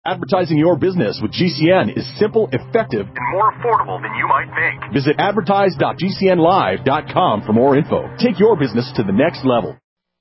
Advertising your business with GCN is simple, effective, and more affordable than you might think. Visit advertise.gcnlive.com for more info. Take your business to the next level.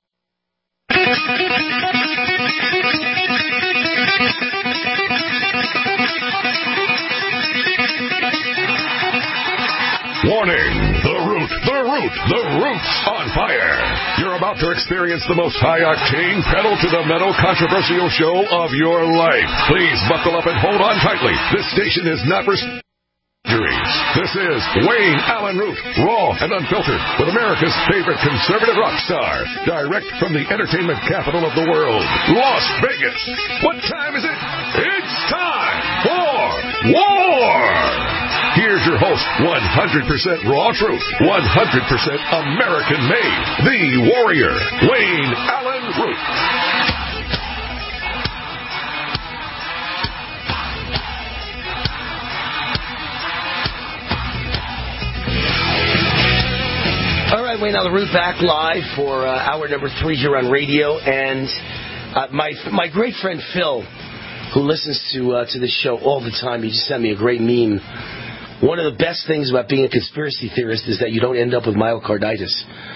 Warning! The root's on fire! You're about to experience the most high-octane, pedal-to-the-metal controversial show of your life. Please buckle up and hold on tightly. This station is not for injuries. This is Wayne Allen Root, raw and unfiltered, with America's favorite conservative rock star, direct from the entertainment capital of the world, Las Vegas. What time is it? It's time for war! Here's your host, 100% raw truth, 100% American-made, the warrior, Wayne Allen Root. All right, Wayne Allen Root back live for hour number 3 here on radio. And my great friend Phil, who listens to this show all the time, he just sent me a great meme. One of the best things about being a conspiracy theorist is that you don't end up with myocarditis.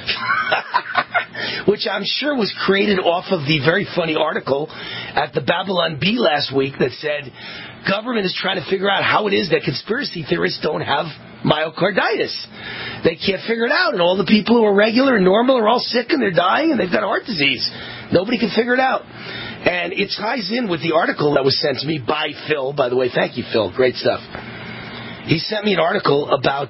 Which I'm sure was created off of the very funny article at the Babylon Bee last week that said government is trying to figure out how it is that conspiracy theorists don't have myocarditis. They can't figure it out, and all the people who are regular and normal are all sick and they're dying and they've got heart disease. Nobody can figure it out. And it ties in with the article that was sent to me by Phil, by the way. Thank you, Phil. Great stuff. He sent me an article about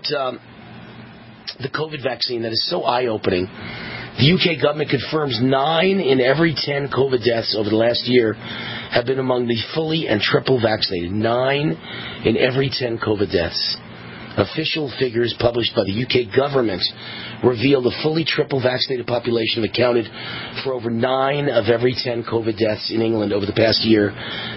the COVID vaccine that is so eye-opening. The UK government confirms 9 in every 10 COVID deaths over the last year have been among the fully and triple vaccinated. 9 in every 10 COVID deaths. Official figures published by the UK government reveal the fully triple vaccinated population accounted for over 9 of every 10 COVID deaths in England over the past year.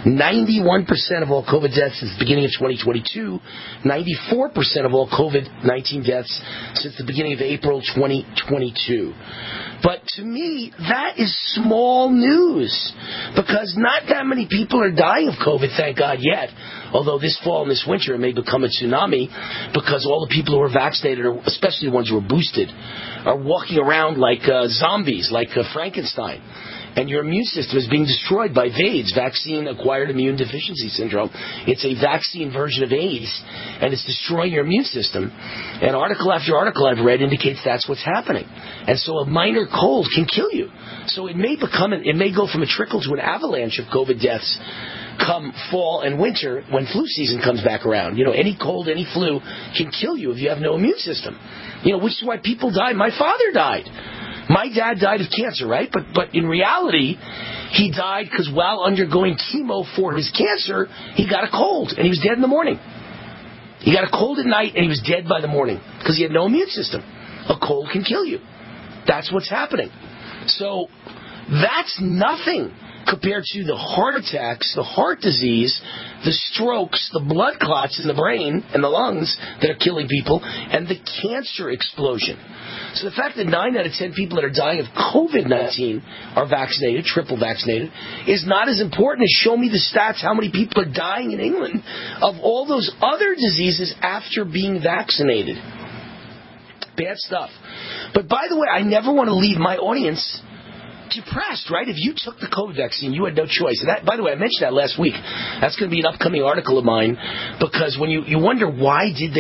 91% of all COVID deaths since the beginning of 2022. 94% of all COVID-19 deaths since the beginning of April 2022. But to me, that is small news, because not that many people are dying of COVID, thank God, yet. Although this fall and this winter it may become a tsunami, because all the people who are vaccinated, especially the ones who are boosted, are walking around like zombies, like Frankenstein. And your immune system is being destroyed by VAIDS, Vaccine-Acquired Immune Deficiency Syndrome. It's a vaccine version of AIDS, and it's destroying your immune system. And article after article I've read indicates that's what's happening. And so a minor cold can kill you. So it may go from a trickle to an avalanche of COVID deaths come fall and winter when flu season comes back around. You know, any cold, any flu can kill you if you have no immune system. You know, which is why people die. My father died. My dad died of cancer, right? But in reality, he died because while undergoing chemo for his cancer, he got a cold and he was dead in the morning. He got a cold at night and he was dead by the morning because he had no immune system. A cold can kill you. That's what's happening. So that's nothing compared to the heart attacks, the heart disease, the strokes, the blood clots in the brain and the lungs that are killing people, and the cancer explosion. So the fact that 9 out of 10 people that are dying of COVID-19 are vaccinated, triple vaccinated, is not as important as show me the stats, how many people are dying in England of all those other diseases after being vaccinated. Bad stuff. But by the way, I never want to leave my audience depressed, right? If you took the COVID vaccine, you had no choice. And that, by the way, I mentioned that last week. That's going to be an upcoming article of mine, because when you wonder why did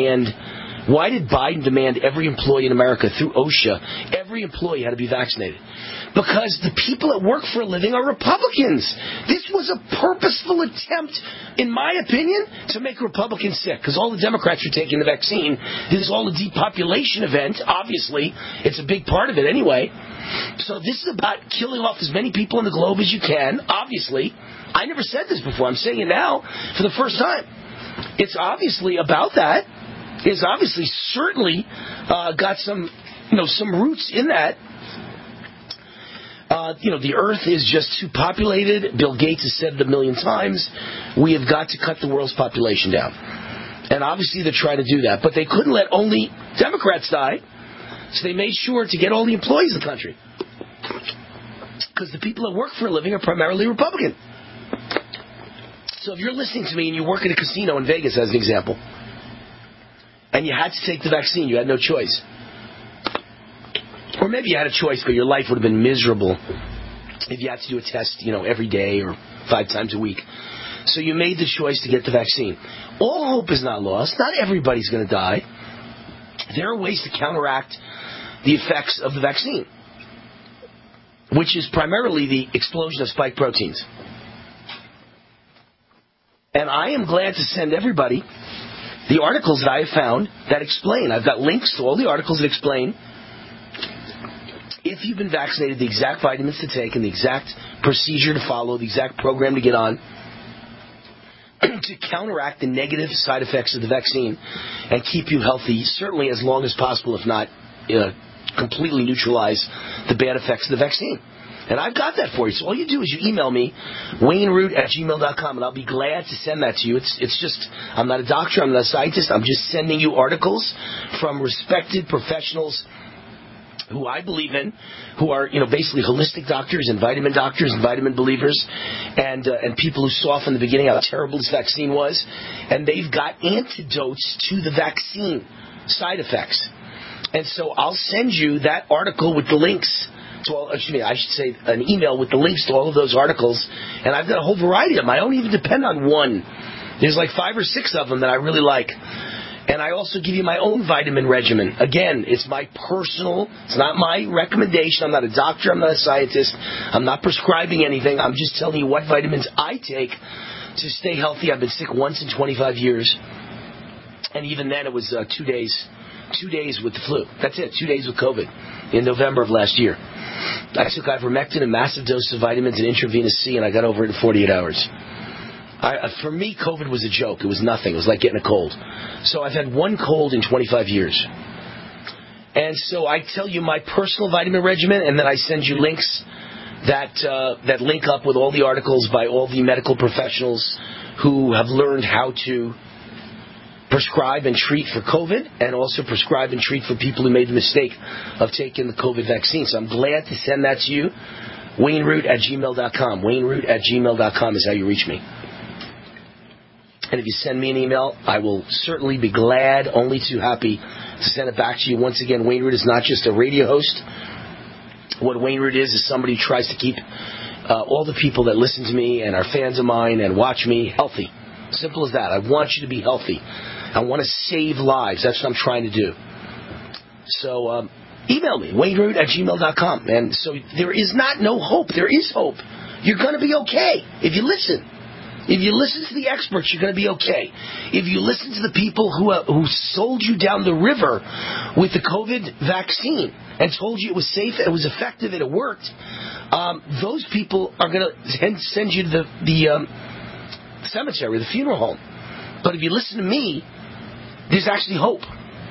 Biden demand every employee in America through OSHA, every employee had to be vaccinated? Because the people that work for a living are Republicans. This was a purposeful attempt, in my opinion, to make Republicans sick, because all the Democrats are taking the vaccine. This is all a depopulation event, obviously. It's a big part of it anyway. So this is about killing off as many people on the globe as you can, obviously. I never said this before. I'm saying it now for the first time. It's obviously about that. It's obviously certainly got some roots in that. The earth is just too populated. Bill Gates has said it 1 million times. We have got to cut the world's population down. And obviously they're trying to do that. But they couldn't let only Democrats die. So they made sure to get all the employees in the country. Because the people that work for a living are primarily Republican. So if you're listening to me and you work at a casino in Vegas, as an example, and you had to take the vaccine, you had no choice. Or maybe you had a choice, but your life would have been miserable if you had to do a test, every day or 5 times a week. So you made the choice to get the vaccine. All hope is not lost. Not everybody's going to die. There are ways to counteract the effects of the vaccine, which is primarily the explosion of spike proteins. And I am glad to send everybody the articles that I have found that explain. I've got links to all the articles that explain, if you've been vaccinated, the exact vitamins to take and the exact procedure to follow, the exact program to get on to counteract the negative side effects of the vaccine and keep you healthy, certainly as long as possible, if not completely neutralize the bad effects of the vaccine. And I've got that for you. So all you do is you email me, WayneRoot@gmail.com, and I'll be glad to send that to you. It's just, I'm not a doctor, I'm not a scientist, I'm just sending you articles from respected professionals who I believe in, who are, basically holistic doctors and vitamin believers, and people who saw from the beginning how terrible this vaccine was, and they've got antidotes to the vaccine side effects. And so I'll send you that article with the links to all, I should say an email with the links to all of those articles, and I've got a whole variety of them. I don't even depend on one. There's like 5 or 6 of them that I really like. And I also give you my own vitamin regimen. Again, it's my personal, it's not my recommendation. I'm not a doctor, I'm not a scientist. I'm not prescribing anything. I'm just telling you what vitamins I take to stay healthy. I've been sick once in 25 years. And even then it was 2 days. 2 days with the flu. That's it, 2 days with COVID in November of last year. I took ivermectin, a massive dose of vitamins, and intravenous C, and I got over it in 48 hours. For me, COVID was a joke. It was nothing. It was like getting a cold. So I've had one cold in 25 years. And so I tell you my personal vitamin regimen, and then I send you links that link up with all the articles by all the medical professionals who have learned how to prescribe and treat for COVID, and also prescribe and treat for people who made the mistake of taking the COVID vaccine. So I'm glad to send that to you. WayneRoot@gmail.com. WayneRoot@gmail.com is how you reach me. And if you send me an email, I will certainly be glad, only too happy to send it back to you. Once again, Wayne Root is not just a radio host. What Wayne Root is somebody who tries to keep all the people that listen to me and are fans of mine and watch me healthy. Simple as that. I want you to be healthy. I want to save lives. That's what I'm trying to do. So email me, WayneRoot@gmail.com. And so there is not no hope. There is hope. You're going to be okay if you listen. If you listen to the experts, you're going to be okay. If you listen to the people who sold you down the river with the COVID vaccine and told you it was safe, it was effective, and it worked, those people are going to send you to the cemetery, the funeral home. But if you listen to me, there's actually hope.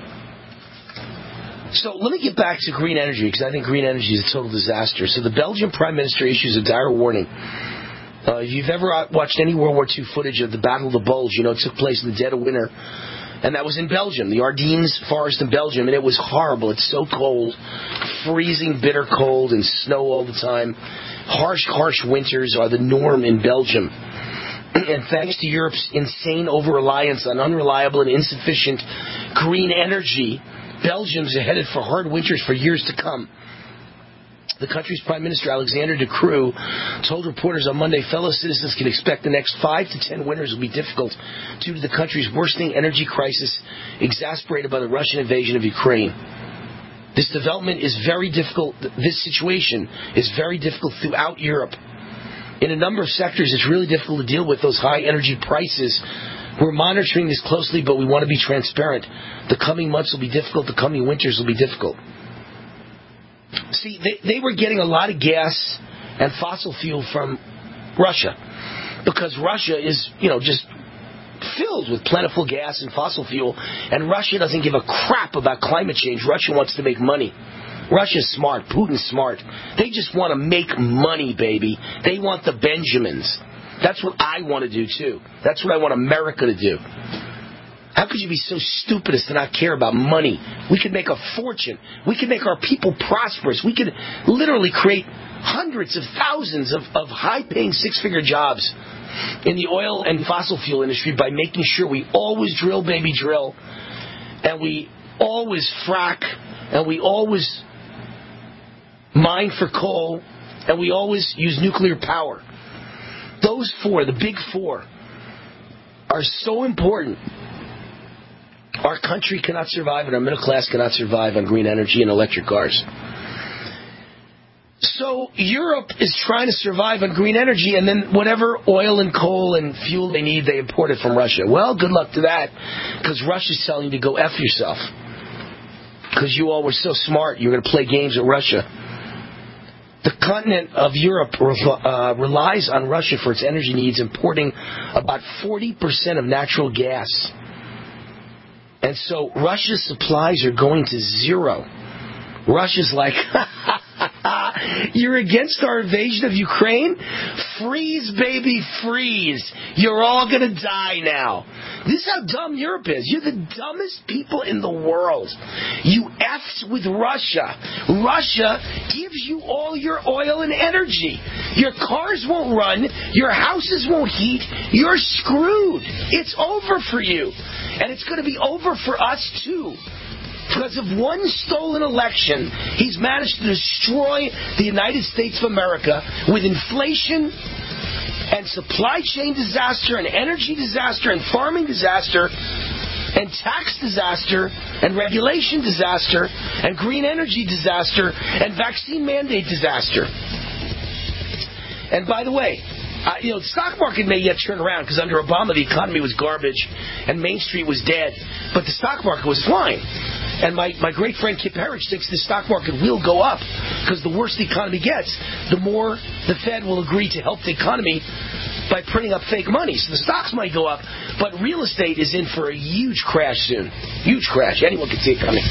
So let me get back to green energy, because I think green energy is a total disaster. So the Belgian Prime Minister issues a dire warning. If you've ever watched any World War II footage of the Battle of the Bulge, it took place in the dead of winter. And that was in Belgium, the Ardennes forest in Belgium, and it was horrible. It's so cold, freezing, bitter cold, and snow all the time. Harsh winters are the norm in Belgium. And thanks to Europe's insane over-reliance on unreliable and insufficient green energy, Belgium's headed for hard winters for years to come. The country's Prime Minister, Alexander De Croo, told reporters on Monday fellow citizens can expect the next 5 to 10 winters will be difficult due to the country's worsening energy crisis exacerbated by the Russian invasion of Ukraine. This development is very difficult. This situation is very difficult throughout Europe. In a number of sectors, it's really difficult to deal with those high energy prices. We're monitoring this closely, but we want to be transparent. The coming months will be difficult. The coming winters will be difficult. See, they were getting a lot of gas and fossil fuel from Russia because Russia is, just filled with plentiful gas and fossil fuel, and Russia doesn't give a crap about climate change. Russia wants to make money. Russia's smart. Putin's smart. They just want to make money, baby. They want the Benjamins. That's what I want to do, too. That's what I want America to do. How could you be so stupid as to not care about money? We could make a fortune. We could make our people prosperous. We could literally create hundreds of thousands of high-paying six-figure jobs in the oil and fossil fuel industry by making sure we always drill, baby, drill, and we always frack, and we always mine for coal, and we always use nuclear power. Those four, the big four, are so important. Our country cannot survive, and our middle class cannot survive on green energy and electric cars. So Europe is trying to survive on green energy, and then whatever oil and coal and fuel they need, they import it from Russia. Well, good luck to that, because Russia's telling you to go F yourself. Because you all were so smart, you're going to play games with Russia. The continent of Europe relies on Russia for its energy needs, importing about 40% of natural gas. And so Russia's supplies are going to zero. Russia's like, you're against our invasion of Ukraine? Freeze, baby, freeze. You're all going to die now. This is how dumb Europe is. You're the dumbest people in the world. You F's with Russia. Russia gives you all your oil and energy. Your cars won't run. Your houses won't heat. You're screwed. It's over for you. And it's going to be over for us, too. Because of one stolen election, he's managed to destroy the United States of America with inflation and supply chain disaster and energy disaster and farming disaster and tax disaster and regulation disaster and green energy disaster and vaccine mandate disaster. And by the way, the stock market may yet turn around because under Obama the economy was garbage and Main Street was dead, but the stock market was flying. And my great friend Kip Herriage thinks the stock market will go up because the worse the economy gets, the more the Fed will agree to help the economy by printing up fake money. So the stocks might go up, but real estate is in for a huge crash soon. Huge crash. Anyone can see it coming.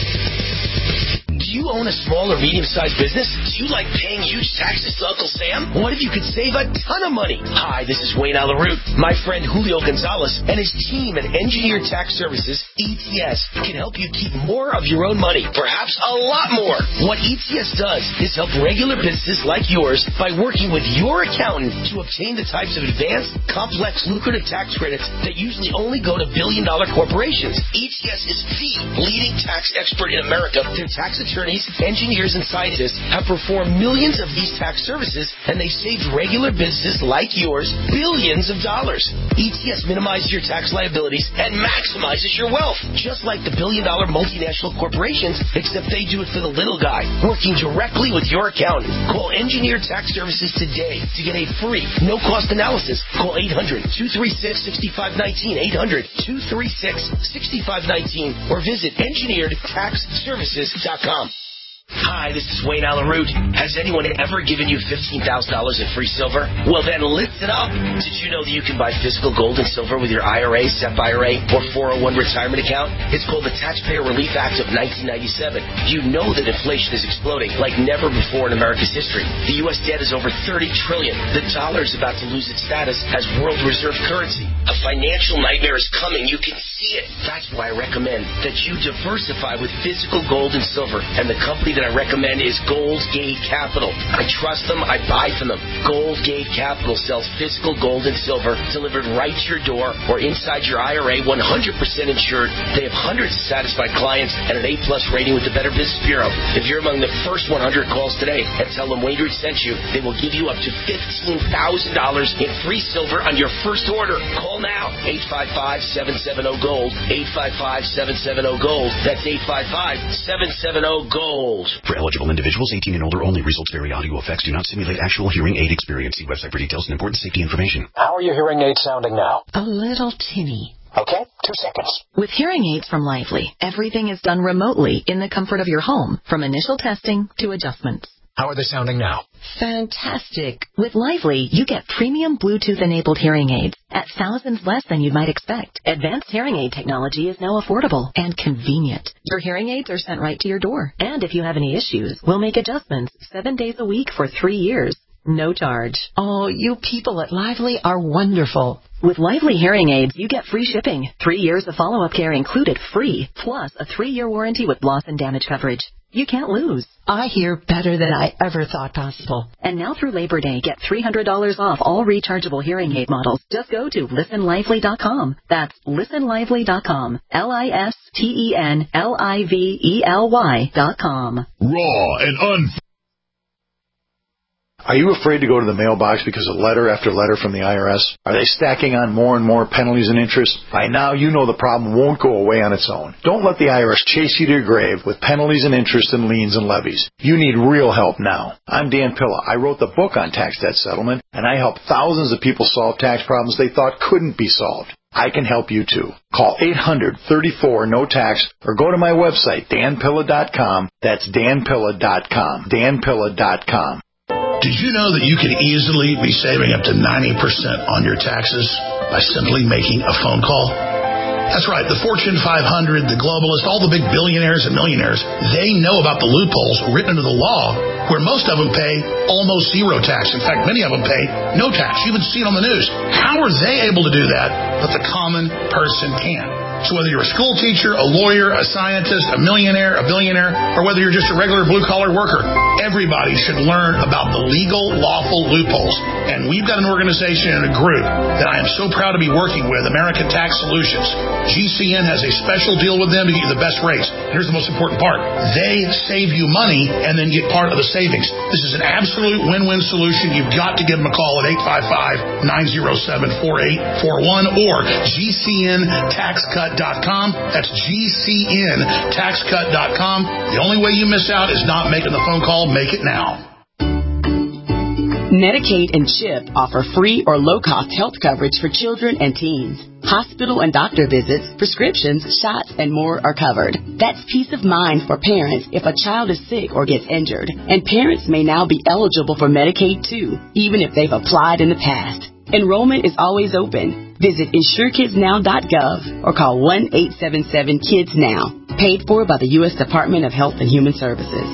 Do you own a small or medium-sized business? Do you like paying huge taxes to Uncle Sam? What if you could save a ton of money? Hi, this is Wayne Alaroot. My friend Julio Gonzalez and his team at Engineer Tax Services, ETS, can help you keep more of your own money, perhaps a lot more. What ETS does is help regular businesses like yours by working with your accountant to obtain the types of advanced, complex, lucrative tax credits that usually only go to billion-dollar corporations. ETS is the leading tax expert in America. Their tax attorneys, engineers, and scientists have performed millions of these tax services, and they saved regular businesses like yours billions of dollars. ETS minimizes your tax liabilities and maximizes your wealth, just like the billion-dollar multinational corporations, except they do it for the little guy, working directly with your accountant. Call Engineer Tax Services today to get a free, no-cost analysis. Call 800-236-6519, 800-236-6519, or visit engineeredtaxservices.com. Hi, this is Wayne Alaroot. Has anyone ever given you $15,000 in free silver? Well, then listen up. Did you know that you can buy physical gold and silver with your IRA, SEP IRA, or 401 retirement account? It's called the Taxpayer Relief Act of 1997. You know that inflation is exploding like never before in America's history. The U.S. debt is over $30 trillion. The dollar is about to lose its status as world reserve currency. A financial nightmare is coming. You can see it. That's why I recommend that you diversify with physical gold and silver. And the company that I recommend is Gold Gate Capital. I trust them. I buy from them. Gold Gate Capital sells physical gold and silver delivered right to your door or inside your IRA, 100% insured. They have hundreds of satisfied clients and an A-plus rating with the Better Business Bureau. If you're among the first 100 calls today and tell them Wayne Root sent you, they will give you up to $15,000 in free silver on your first order. Call now. 855-770-GOLD. 855-770-GOLD. That's 855-770-GOLD. For eligible individuals, 18 and older only. Results vary. Audio effects do not simulate actual hearing aid experience. See website for details and important safety information. How are your hearing aids sounding now? A little tinny. Okay, 2 seconds. With hearing aids from Lively, everything is done remotely in the comfort of your home, from initial testing to adjustments. How are they sounding now? Fantastic. With Lively, you get premium Bluetooth-enabled hearing aids at thousands less than you might expect. Advanced hearing aid technology is now affordable and convenient. Your hearing aids are sent right to your door. And if you have any issues, we'll make adjustments 7 days a week for 3 years. No charge. Oh, you people at Lively are wonderful. With Lively hearing aids, you get free shipping, 3 years of follow-up care included free, plus a 3-year warranty with loss and damage coverage. You can't lose. I hear better than I ever thought possible. And now through Labor Day, get $300 off all rechargeable hearing aid models. Just go to listenlively.com. That's listenlively.com. listenlively.com. Raw and Are you afraid to go to the mailbox because of letter after letter from the IRS? Are they stacking on more and more penalties and interest? By now, you know the problem won't go away on its own. Don't let the IRS chase you to your grave with penalties and interest and liens and levies. You need real help now. I'm Dan Pilla. I wrote the book on tax debt settlement, and I help thousands of people solve tax problems they thought couldn't be solved. I can help you too. Call 800-34-NO-TAX or go to my website, danpilla.com. That's danpilla.com. danpilla.com. Did you know that you can easily be saving up to 90% on your taxes by simply making a phone call? That's right. The Fortune 500, the globalists, all the big billionaires and millionaires, they know about the loopholes written into the law where most of them pay almost zero tax. In fact, many of them pay no tax. You even see it on the news. How are they able to do that, but the common person can't? So whether you're a school teacher, a lawyer, a scientist, a millionaire, a billionaire, or whether you're just a regular blue-collar worker, everybody should learn about the legal, lawful loopholes. And we've got an organization and a group that I am so proud to be working with, American Tax Solutions. GCN has a special deal with them to get you the best rates. Here's the most important part. They save you money and then get part of the savings. This is an absolute win-win solution. You've got to give them a call at 855-907-4841 or GCNTaxCut.com. That's GCNTaxCut.com. The only way you miss out is not making the phone call. Make it now. Medicaid and CHIP offer free or low-cost health coverage for children and teens. Hospital and doctor visits, prescriptions, shots, and more are covered. That's peace of mind for parents if a child is sick or gets injured. And parents may now be eligible for Medicaid, too, even if they've applied in the past. Enrollment is always open. Visit InsureKidsNow.gov or call 1-877-KIDS-NOW. Paid for by the U.S. Department of Health and Human Services.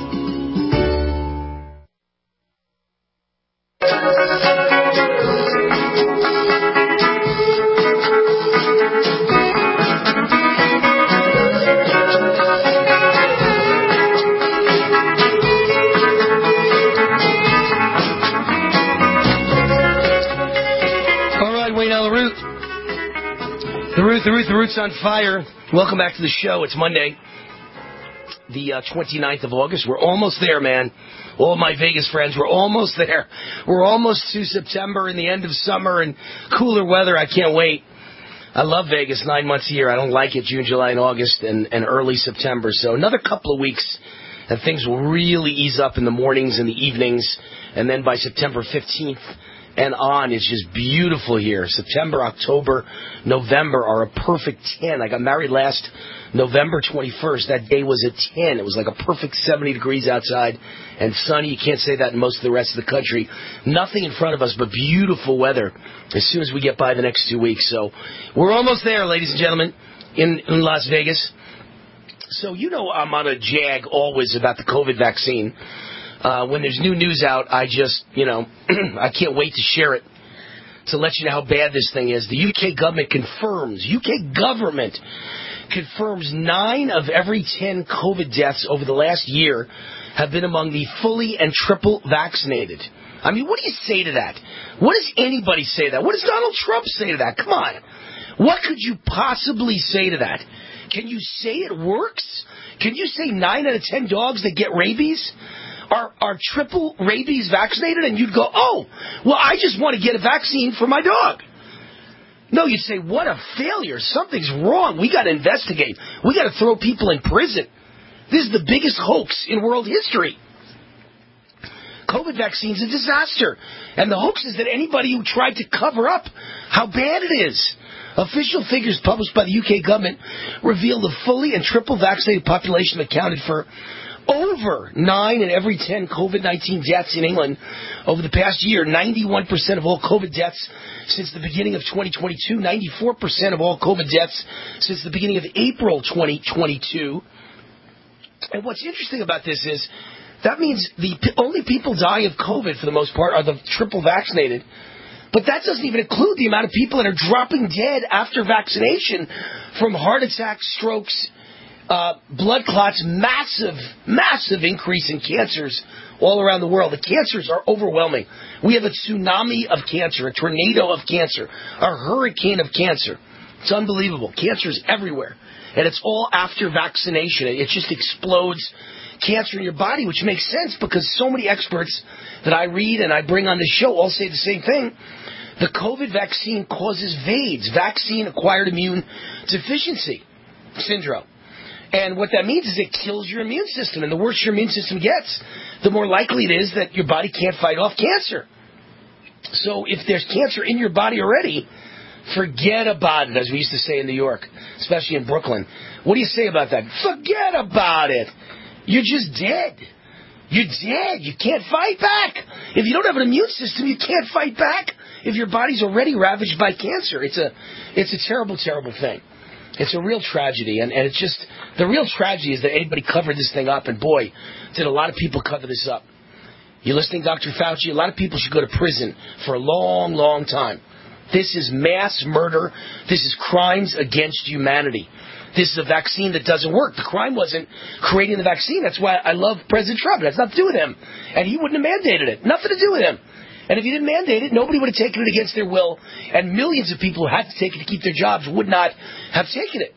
The Root's on fire. Welcome back to the show. It's Monday, the 29th of August. We're almost there, man. All my Vegas friends, we're almost there. We're almost to September and the end of summer and cooler weather. I can't wait. I love Vegas 9 months a year. I don't like it June, July, and August and early September. So another couple of weeks and things will really ease up in the mornings and the evenings. And then by September 15th, and on, it's just beautiful here. September, October, November are a perfect 10. I got married last November 21st. That day was a 10. It was like a perfect 70 degrees outside and sunny. You can't say that in most of the rest of the country. Nothing in front of us but beautiful weather as soon as we get by the next 2 weeks. So we're almost there, ladies and gentlemen, in Las Vegas. So you know I'm on a jag always about the COVID vaccine. When there's new news out, I just, I can't wait to share it to let you know how bad this thing is. The UK government confirms 9 of every 10 COVID deaths over the last year have been among the fully and triple vaccinated. I mean, what do you say to that? What does anybody say to that? What does Donald Trump say to that? Come on. What could you possibly say to that? Can you say it works? Can you say 9 out of 10 dogs that get rabies are triple rabies vaccinated? And you'd go, oh, well, I just want to get a vaccine for my dog. No, you'd say, what a failure. Something's wrong. We got to investigate. We got to throw people in prison. This is the biggest hoax in world history. COVID vaccine's a disaster. And the hoax is that anybody who tried to cover up how bad it is. Official figures published by the UK government reveal the fully and triple vaccinated population accounted for over 9 in every 10 COVID-19 deaths in England over the past year. 91% of all COVID deaths since the beginning of 2022. 94% of all COVID deaths since the beginning of April 2022. And what's interesting about this is that means the only people dying of COVID for the most part are the triple vaccinated. But that doesn't even include the amount of people that are dropping dead after vaccination from heart attacks, strokes, blood clots, massive increase in cancers all around the world. The cancers are overwhelming. We have a tsunami of cancer, a tornado of cancer, a hurricane of cancer. It's unbelievable. Cancer's everywhere. And it's all after vaccination. It just explodes cancer in your body, which makes sense because so many experts that I read and I bring on the show all say the same thing. The COVID vaccine causes VAIDS, vaccine-acquired immune deficiency syndrome. And what that means is it kills your immune system. And the worse your immune system gets, the more likely it is that your body can't fight off cancer. So if there's cancer in your body already, forget about it, as we used to say in New York, especially in Brooklyn. What do you say about that? Forget about it. You're just dead. You're dead. You can't fight back. If you don't have an immune system, you can't fight back if your body's already ravaged by cancer. It's a terrible, terrible thing. It's a real tragedy, and it's just, the real tragedy is that anybody covered this thing up, and boy, did a lot of people cover this up. You listening, Dr. Fauci? A lot of people should go to prison for a long, long time. This is mass murder. This is crimes against humanity. This is a vaccine that doesn't work. The crime wasn't creating the vaccine. That's why I love President Trump. It has nothing to do with him. And he wouldn't have mandated it. Nothing to do with him. And if he didn't mandate it, nobody would have taken it against their will. And millions of people who had to take it to keep their jobs would not have taken it.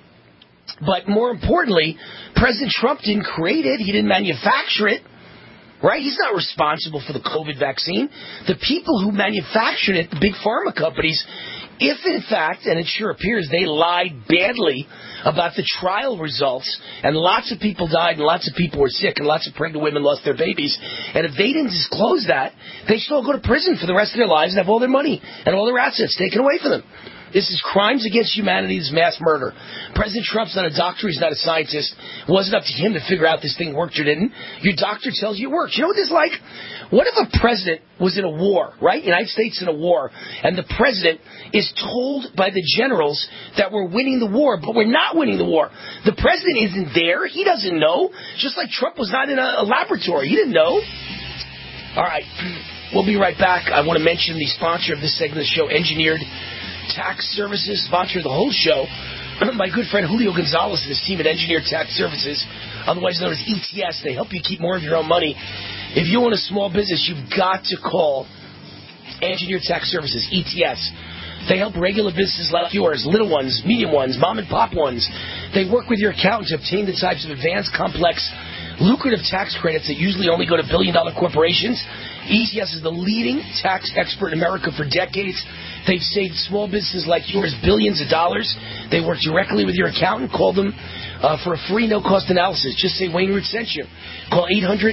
But more importantly, President Trump didn't create it. He didn't manufacture it. Right? He's not responsible for the COVID vaccine. The people who manufactured it, the big pharma companies, if in fact, and it sure appears, they lied badly about the trial results, and lots of people died, and lots of people were sick, and lots of pregnant women lost their babies, and if they didn't disclose that, they should all go to prison for the rest of their lives and have all their money and all their assets taken away from them. This is crimes against humanity. This is mass murder. President Trump's not a doctor. He's not a scientist. It wasn't up to him to figure out this thing worked or didn't. Your doctor tells you it works. You know what this is like? What if a president was in a war, right? United States in a war, and the president is told by the generals that we're winning the war, but we're not winning the war. The president isn't there. He doesn't know. Just like Trump was not in a laboratory. He didn't know. All right. We'll be right back. I want to mention the sponsor of this segment of the show, Engineered Tax Services, sponsor of the whole show. My good friend Julio Gonzalez and his team at Engineered Tax Services, otherwise known as ETS. They help you keep more of your own money. If you own a small business, you've got to call Engineered Tax Services, ETS. They help regular businesses like yours, little ones, medium ones, mom and pop ones. They work with your accountant to obtain the types of advanced, complex, lucrative tax credits that usually only go to billion-dollar corporations. ETS is the leading tax expert in America for decades. They've saved small businesses like yours billions of dollars. They work directly with your accountant. Call them for a free no-cost analysis. Just say Wayne Root sent you. Call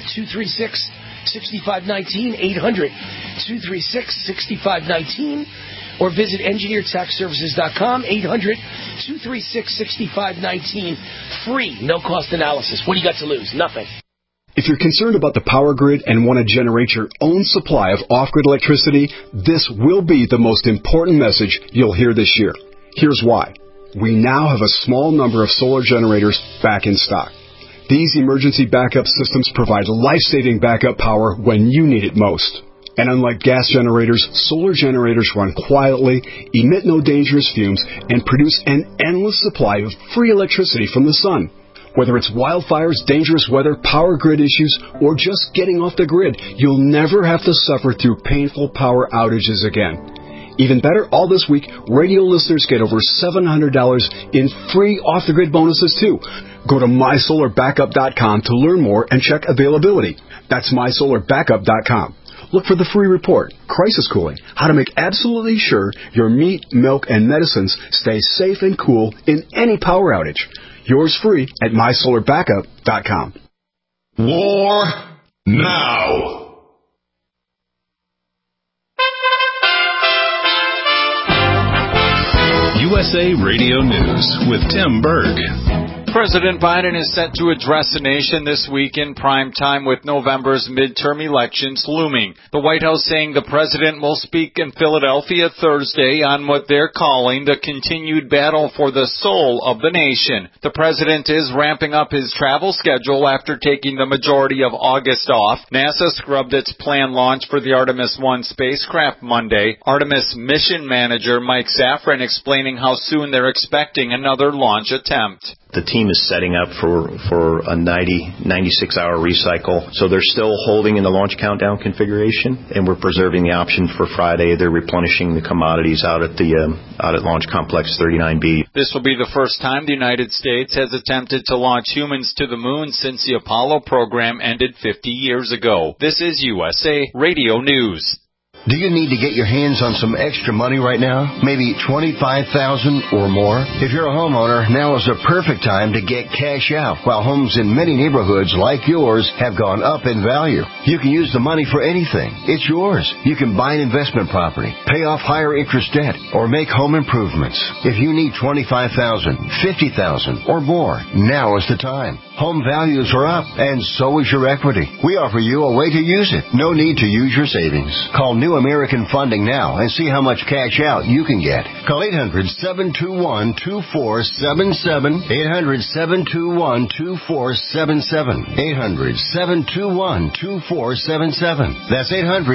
800-236-6519, 800-236-6519, or visit engineertaxservices.com, 800-236-6519. Free no-cost analysis. What do you got to lose? Nothing. If you're concerned about the power grid and want to generate your own supply of off-grid electricity, this will be the most important message you'll hear this year. Here's why. We now have a small number of solar generators back in stock. These emergency backup systems provide life-saving backup power when you need it most. And unlike gas generators, solar generators run quietly, emit no dangerous fumes, and produce an endless supply of free electricity from the sun. Whether it's wildfires, dangerous weather, power grid issues, or just getting off the grid, you'll never have to suffer through painful power outages again. Even better, all this week, radio listeners get over $700 in free off-the-grid bonuses, too. Go to mysolarbackup.com to learn more and check availability. That's mysolarbackup.com. Look for the free report, Crisis Cooling, how to make absolutely sure your meat, milk, and medicines stay safe and cool in any power outage. Yours free at mysolarbackup.com. War now. USA Radio News with Tim Berg. President Biden is set to address the nation this week in prime time with November's midterm elections looming. The White House saying the president will speak in Philadelphia Thursday on what they're calling the continued battle for the soul of the nation. The president is ramping up his travel schedule after taking the majority of August off. NASA scrubbed its planned launch for the Artemis 1 spacecraft Monday. Artemis mission manager Mike Safran explaining how soon they're expecting another launch attempt. The team is setting up for a 96-hour recycle. So they're still holding in the launch countdown configuration, and we're preserving the option for Friday. They're replenishing the commodities out at Launch Complex 39B. This will be the first time the United States has attempted to launch humans to the moon since the Apollo program ended 50 years ago. This is USA Radio News. Do you need to get your hands on some extra money right now? Maybe $25,000 or more? If you're a homeowner, now is the perfect time to get cash out, while homes in many neighborhoods like yours have gone up in value. You can use the money for anything. It's yours. You can buy an investment property, pay off higher interest debt, or make home improvements. If you need $25,000, $50,000 or more, now is the time. Home values are up, and so is your equity. We offer you a way to use it. No need to use your savings. Call New American Funding now and see how much cash out you can get. Call 800-721-2477. 800-721-2477. 800-721-2477. That's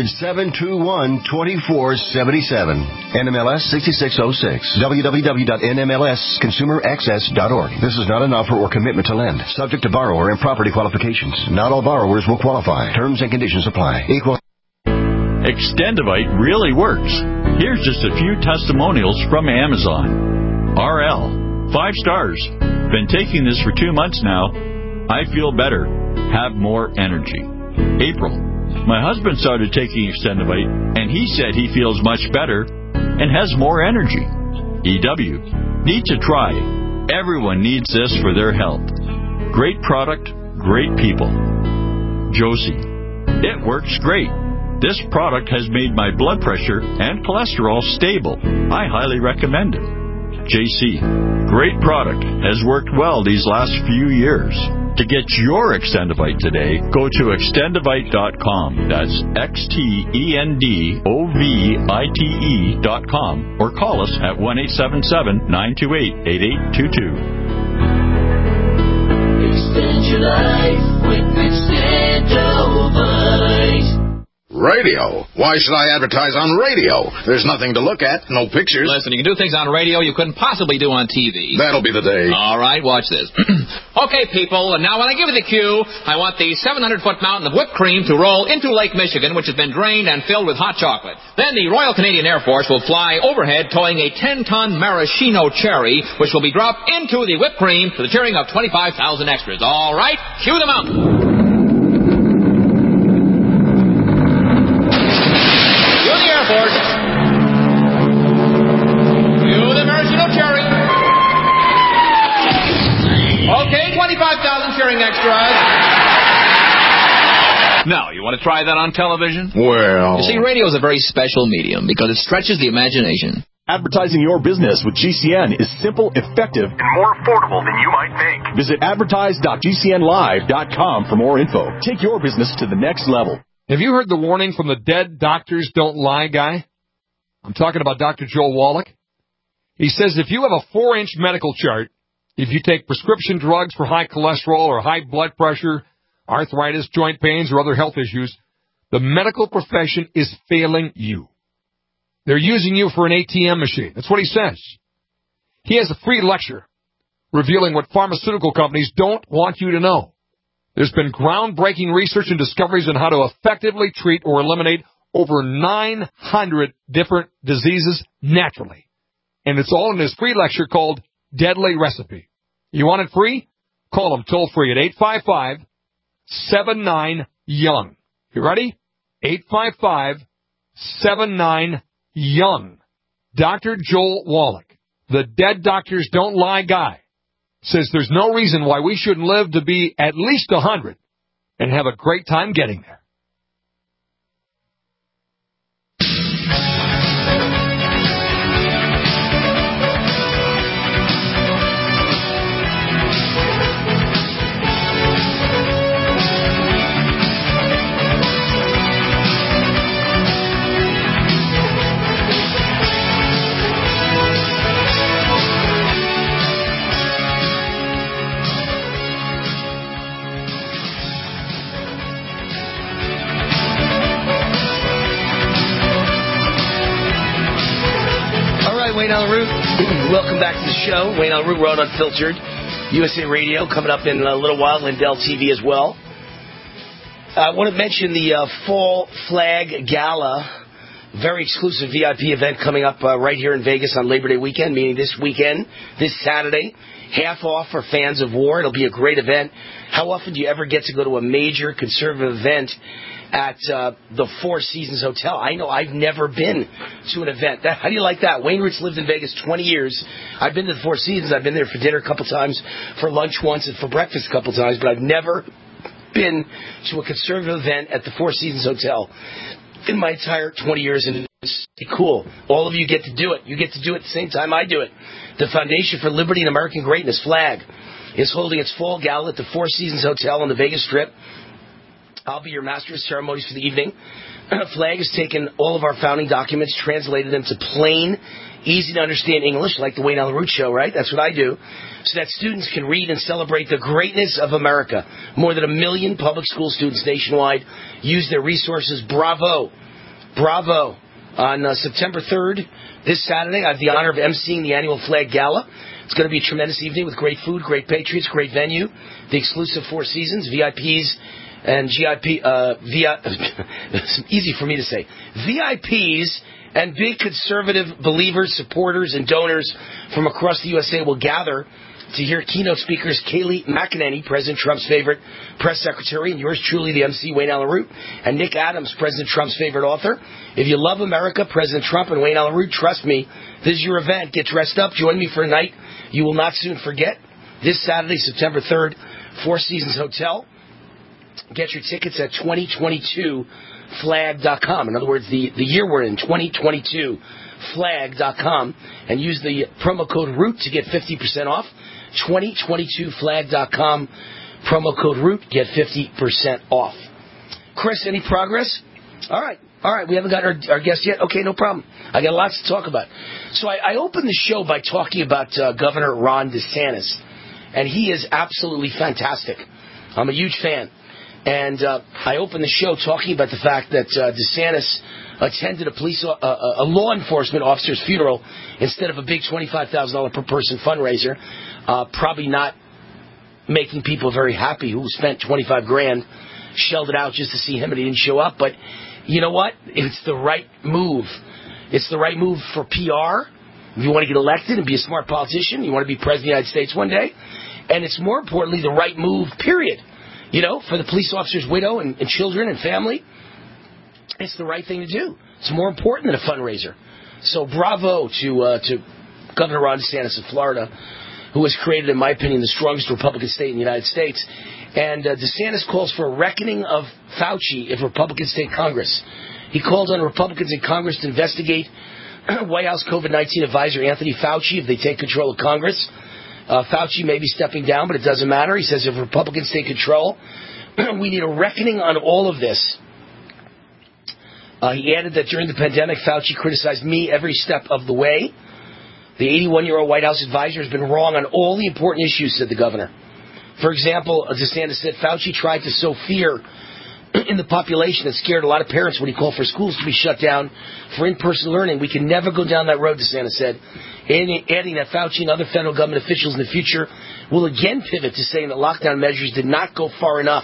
800-721-2477. NMLS 6606. www.nmlsconsumeraccess.org. This is not an offer or commitment to lend. Subject to borrower and property qualifications. Not all borrowers will qualify. Terms and conditions apply. Equal. Extendivite really works. Here's just a few testimonials from Amazon. RL, 5 stars. Been taking this for 2 months now. I feel better. Have more energy. April, my husband started taking Extendivite, and he said he feels much better and has more energy. EW, need to try. Everyone needs this for their health. Great product, great people. Josie, it works great. This product has made my blood pressure and cholesterol stable. I highly recommend it. JC, great product. Has worked well these last few years. To get your Extendivite today, go to extendivite.com. That's XTENDOVITE.com, or call us at 1-877-928-8822. Extend your life with Extendivite. Radio? Why should I advertise on radio? There's nothing to look at, no pictures. Listen, you can do things on radio you couldn't possibly do on TV. That'll be the day. All right, watch this. Okay, people, and now when I give you the cue, I want the 700-foot mountain of whipped cream to roll into Lake Michigan, which has been drained and filled with hot chocolate. Then the Royal Canadian Air Force will fly overhead towing a 10-ton maraschino cherry, which will be dropped into the whipped cream to the cheering of 25,000 extras. All right, cue the mountain. Okay, 25,000 cheering extras. Now, you want to try that on television? Well... You see, radio is a very special medium because it stretches the imagination. Advertising your business with GCN is simple, effective, and more affordable than you might think. Visit advertise.gcnlive.com for more info. Take your business to the next level. Have you heard the warning from the Dead Doctors Don't Lie guy? I'm talking about Dr. Joel Wallach. He says if you have a 4-inch medical chart, if you take prescription drugs for high cholesterol or high blood pressure, arthritis, joint pains, or other health issues, the medical profession is failing you. They're using you for an ATM machine. That's what he says. He has a free lecture revealing what pharmaceutical companies don't want you to know. There's been groundbreaking research and discoveries on how to effectively treat or eliminate over 900 different diseases naturally. And it's all in this free lecture called Deadly Recipe. You want it free? Call them toll free at 855-79-YOUNG. You ready? 855-79-YOUNG. Dr. Joel Wallach, the Dead Doctors Don't Lie guy, says there's no reason why we shouldn't live to be at least 100 and have a great time getting there. Wayne Allyn Root, welcome back to the show. Wayne Allyn Root, we're on Unfiltered. USA Radio coming up in a little while, Lindell TV as well. I want to mention the Fall Flag Gala, very exclusive VIP event coming up right here in Vegas on Labor Day weekend, meaning this weekend, this Saturday. Half off for fans of war. It'll be a great event. How often do you ever get to go to a major conservative event at the Four Seasons Hotel? I know I've never been to an event. How do you like that? Wayne Roots lived in Vegas 20 years. I've been to the Four Seasons. I've been there for dinner a couple times, for lunch once, and for breakfast a couple times, but I've never been to a conservative event at the Four Seasons Hotel in my entire 20 years, and it's cool. All of you get to do it. You get to do it at the same time I do it. The Foundation for Liberty and American Greatness, FLAG, is holding its fall gala at the Four Seasons Hotel on the Vegas Strip. I'll be your master of ceremonies for the evening. FLAG has taken all of our founding documents, translated them to plain, easy-to-understand English, like the Wayne Allen Root Show, right? That's what I do. So that students can read and celebrate the greatness of America. More than 1 million public school students nationwide use their resources. Bravo. Bravo. On September 3rd, this Saturday, I have the honor of emceeing the annual Flag Gala. It's going to be a tremendous evening with great food, great patriots, great venue, the exclusive Four Seasons, VIPs, and GIP, it's easy for me to say, VIPs and big conservative believers, supporters, and donors from across the USA will gather to hear keynote speakers Kayleigh McEnany, President Trump's favorite press secretary, and yours truly, the MC, Wayne Allen Root, and Nick Adams, President Trump's favorite author. If you love America, President Trump and Wayne Allen Root, trust me, this is your event. Get dressed up. Join me for a night you will not soon forget. This Saturday, September 3rd, Four Seasons Hotel. Get your tickets at 2022flag.com. In other words, the year we're in, 2022flag.com, and use the promo code ROOT to get 50% off. 2022flag.com, promo code ROOT, get 50% off. Chris, any progress? All right. We haven't got our guest yet? Okay, no problem. I got lots to talk about. So I opened the show by talking about Governor Ron DeSantis, and he is absolutely fantastic. I'm a huge fan. And I opened the show talking about the fact that DeSantis attended a law enforcement officer's funeral instead of a big $25,000 per person fundraiser, probably not making people very happy who spent $25,000, shelled it out just to see him, and he didn't show up. But you know what? It's the right move. It's the right move for PR. If you want to get elected and be a smart politician, you want to be president of the United States one day, and it's more importantly the right move, period. You know, for the police officer's widow and children and family, it's the right thing to do. It's more important than a fundraiser. So bravo to Governor Ron DeSantis of Florida, who has created, in my opinion, the strongest Republican state in the United States. And DeSantis calls for a reckoning of Fauci if Republicans take Congress. He called on Republicans in Congress to investigate White House COVID-19 advisor Anthony Fauci if they take control of Congress. Fauci may be stepping down, but it doesn't matter. He says if Republicans take control, we need a reckoning on all of this. He added that during the pandemic, Fauci criticized me every step of the way. The 81-year-old White House advisor has been wrong on all the important issues, said the governor. For example, DeSantis said Fauci tried to sow fear in the population that scared a lot of parents when he called for schools to be shut down for in-person learning. We can never go down that road, DeSantis said, adding that Fauci and other federal government officials in the future will again pivot to saying that lockdown measures did not go far enough.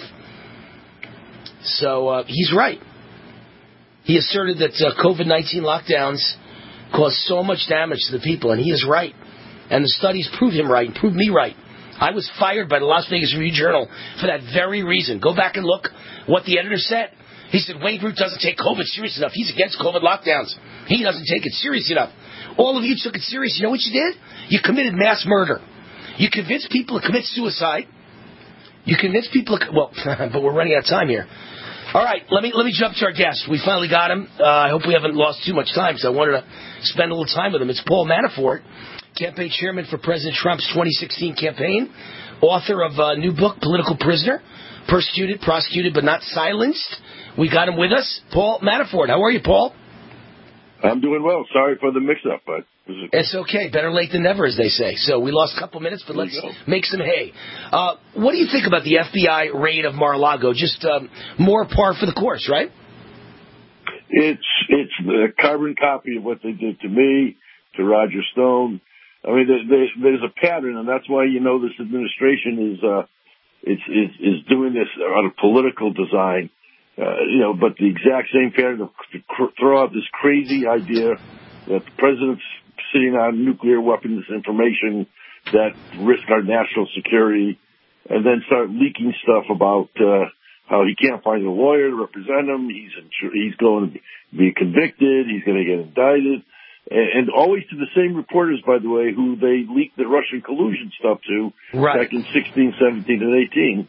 So he's right. He asserted that COVID-19 lockdowns caused so much damage to the people, and he is right. And the studies prove him right and prove me right. I was fired by the Las Vegas Review-Journal for that very reason. Go back and look what the editor said. He said, Wayne Root doesn't take COVID serious enough. He's against COVID lockdowns. He doesn't take it serious enough. All of you took it serious. You know what you did? You committed mass murder. You convinced people to commit suicide. You convinced people to... Well, but we're running out of time here. All right, let me jump to our guest. We finally got him. I hope we haven't lost too much time because I wanted to spend a little time with him. It's Paul Manafort, campaign chairman for President Trump's 2016 campaign, author of a new book, Political Prisoner, Persecuted, Prosecuted, but Not Silenced. We got him with us. Paul Manafort. How are you, Paul? I'm doing well. Sorry for the mix-up, but... It's okay. Better late than never, as they say. So we lost a couple minutes, but let's make some hay. What do you think about the FBI raid of Mar-a-Lago? Just more par for the course, right? It's a carbon copy of what they did to me, to Roger Stone, I mean, there's a pattern, and that's why this administration is doing this out of political design. But the exact same pattern to throw out this crazy idea that the president's sitting on nuclear weapons information that risk our national security, and then start leaking stuff about how he can't find a lawyer to represent him. He's going to be convicted. He's going to get indicted. And always to the same reporters, by the way, who they leaked the Russian collusion stuff to back in 16, 17, and 18.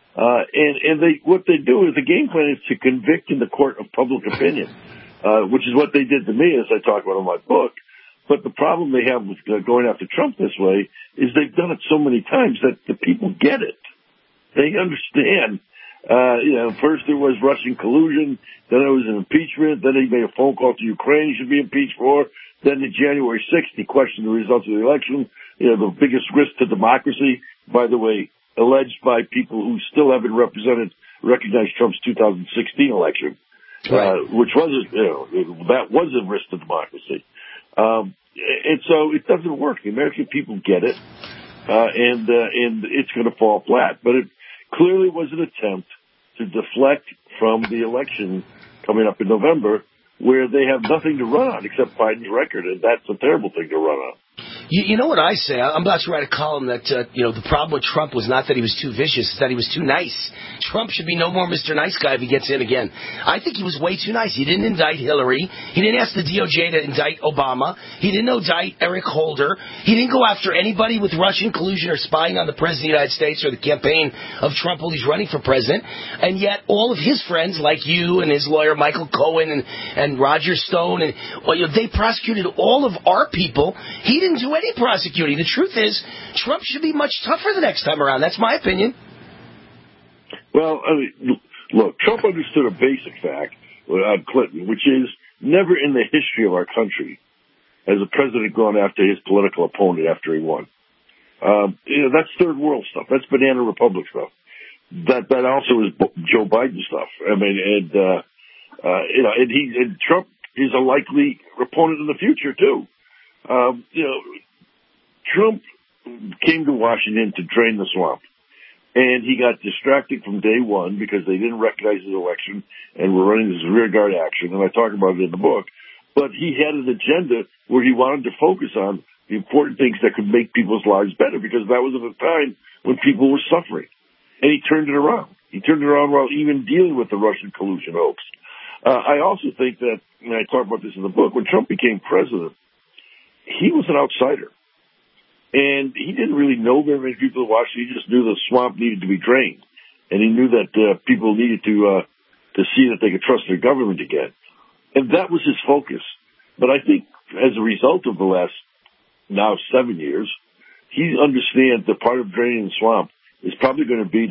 And what they do is the game plan is to convict in the court of public opinion, which is what they did to me, as I talk about in my book. But the problem they have with going after Trump this way is they've done it so many times that the people get it. They understand. First there was Russian collusion, then it was an impeachment, then he made a phone call to Ukraine he should be impeached for, then in January 6th he questioned the results of the election, the biggest risk to democracy, by the way, alleged by people who still haven't recognized Trump's 2016 election, which was, that was a risk to democracy. And so it doesn't work. The American people get it, and it's going to fall flat. But it clearly was an attempt to deflect from the election coming up in November, where they have nothing to run on except Biden's record, and that's a terrible thing to run on. You know what I say? I'm about to write a column that, the problem with Trump was not that he was too vicious, it's that he was too nice. Trump should be no more Mr. Nice Guy if he gets in again. I think he was way too nice. He didn't indict Hillary. He didn't ask the DOJ to indict Obama. He didn't indict Eric Holder. He didn't go after anybody with Russian collusion or spying on the President of the United States or the campaign of Trump while he's running for president. And yet all of his friends, like you and his lawyer Michael Cohen and Roger Stone, they prosecuted all of our people. He didn't do any prosecuting. The truth is, Trump should be much tougher the next time around. That's my opinion. Well, look, Trump understood a basic fact on Clinton, which is never in the history of our country has a president gone after his political opponent after he won. That's third world stuff. That's banana republic stuff. That also is Joe Biden stuff. I mean, and Trump is a likely opponent in the future too. Trump came to Washington to drain the swamp, and he got distracted from day one because they didn't recognize his election and were running this rearguard action, and I talk about it in the book. But he had an agenda where he wanted to focus on the important things that could make people's lives better, because that was at a time when people were suffering. And he turned it around. He turned it around while even dealing with the Russian collusion hoax. I also think that, and I talk about this in the book, when Trump became president, he was an outsider. And he didn't really know very many people in Washington. He just knew the swamp needed to be drained. And he knew that people needed to see that they could trust their government again. And that was his focus. But I think as a result of the last now 7 years, he understands that part of draining the swamp is probably going to be